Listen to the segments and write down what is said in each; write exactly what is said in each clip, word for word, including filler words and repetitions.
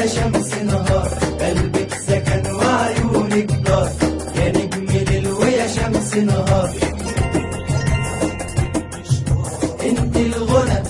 شمس نهار، قلبك سكن وعيونك دار، يا نجم ليل ويا شمس نهار. انت الغنى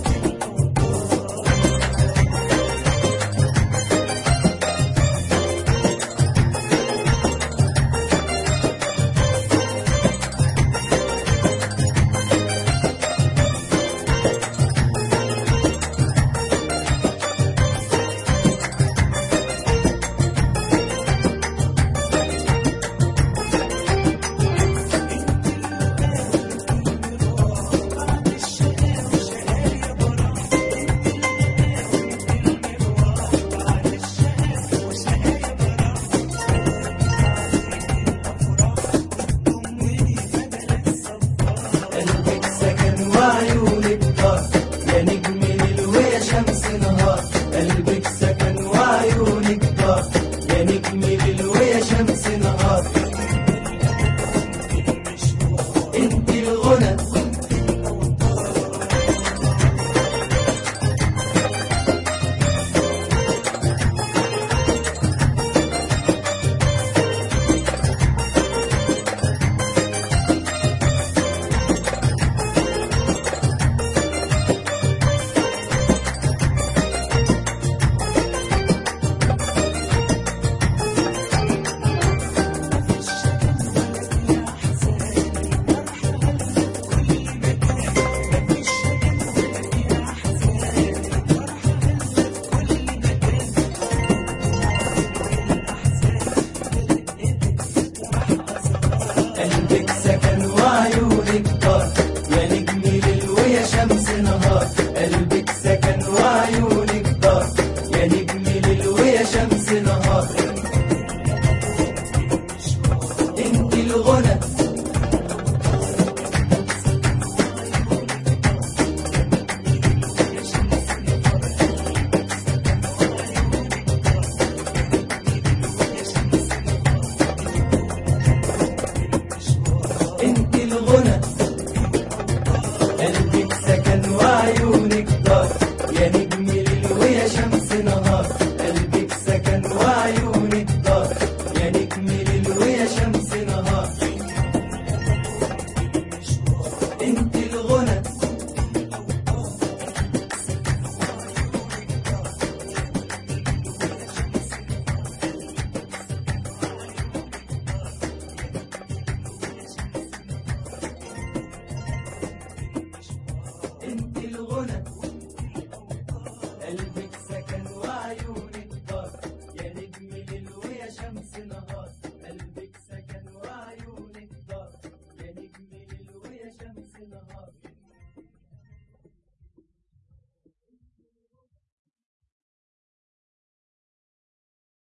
وعيونك دار، يا نجم ليل ويا شمس نهار، قلبك سكن وعيونك دار، يا نجم ليل ويا شمس نهار. انت الغنى قلبك سكن وعيونك دار، يا نجم ليل ويا شمس نهار، قلبك سكن وعيونك دار، يا نجم ليل ويا شمس